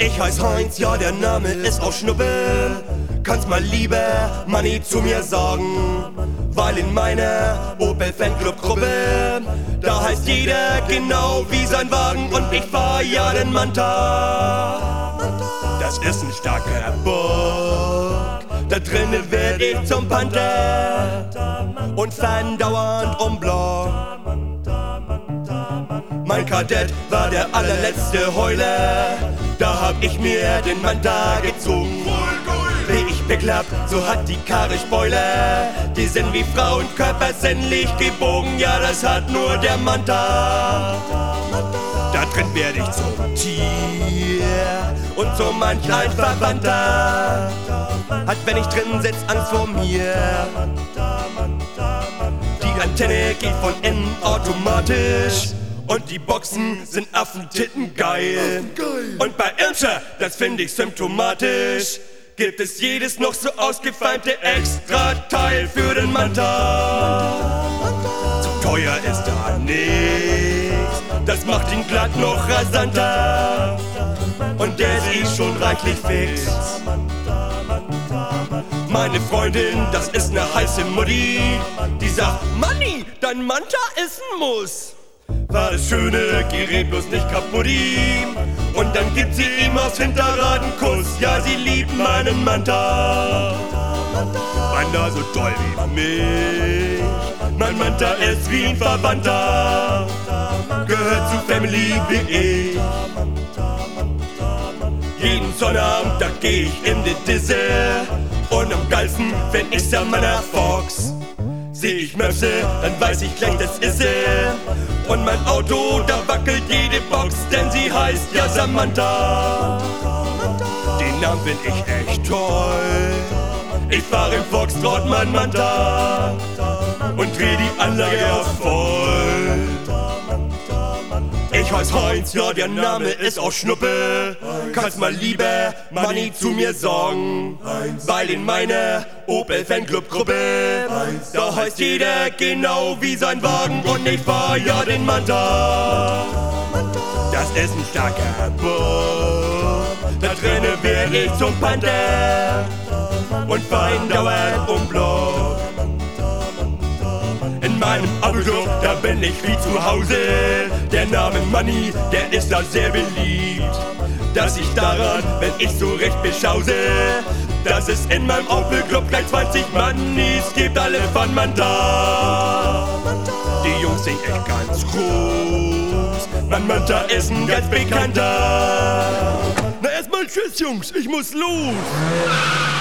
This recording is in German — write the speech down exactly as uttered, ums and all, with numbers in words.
Ich heiß Heinz, ja der Name ist auch Schnuppe. Kannst mal lieber Manni zu mir sagen, weil in meiner Opel Fanclub-Gruppe, da heißt jeder genau wie sein Wagen und ich fahr ja den Manta. Das ist ein starker Bock, da drinnen werd ich zum Panther und fahren dauernd um Block. Mein Kadett war der allerletzte Heuler, da hab ich mir den Manta gezogen. Wie ich beklappt, so hat die Karre Spoiler, die sind wie Frauenkörper sinnlich gebogen, ja das hat nur der Manta. Da drin werd ich zum Tier und so manch ein Verwandter hat, wenn ich drin sitz, Angst vor mir. Die Antenne geht von innen automatisch und die Boxen sind Affentitten geil. Und bei Irmscher, das find ich symptomatisch, gibt es jedes noch so ausgefeimte Extra-Teil für den Manta. Zu teuer ist da nichts, das macht ihn glatt noch rasanter und der ist eh schon reichlich fix. Meine Freundin, das ist ne heiße Mutti, die sagt, Manni, dein Manta ist ein Muss. War das schöne Gerät bloß nicht kaputt. Und dann gibt sie ihm aufs Hinterrad einen Kuss. Ja, sie liebt meinen Manta. Beinahe so toll wie mich. Mein Manta ist wie ein Verwandter, gehört zu Family wie ich. Jeden Sonnabend, da geh ich in die Disse und am geilsten, wenn ich Samantha Fox seh ich Möpse, dann weiß ich gleich, das ist sie. Und mein Auto, da wackelt jede Box, denn sie heißt ja Samantha. Den Namen find ich echt toll. Ich fahr im Foxtrott mein Manta und dreh die Anlage auf voll. Ich heiß Heinz, ja der Name ist auch Schnuppe. Kannst mal lieber Manni zu mir sagen, weil in meiner Opel Fanclub-Gruppe, da heißt jeder genau wie sein Wagen und ich fahr ja den Manta. Das ist ein starker Bock, da drinnen werd ich zum Panther und fahr ihn dauernd um Block. In meinem Autoclub, da bin ich wie zu Hause. Der Name Manni, der ist da sehr beliebt. Das liegt daran, wenn ich so recht beschause, dass es in meinem Opel-Club gleich zwanzig Mannis gibt, alle von Manta. Die Jungs sind echt ganz groß, mein Manta ist ein ganz bekannter. Na erstmal tschüss Jungs, ich muss los.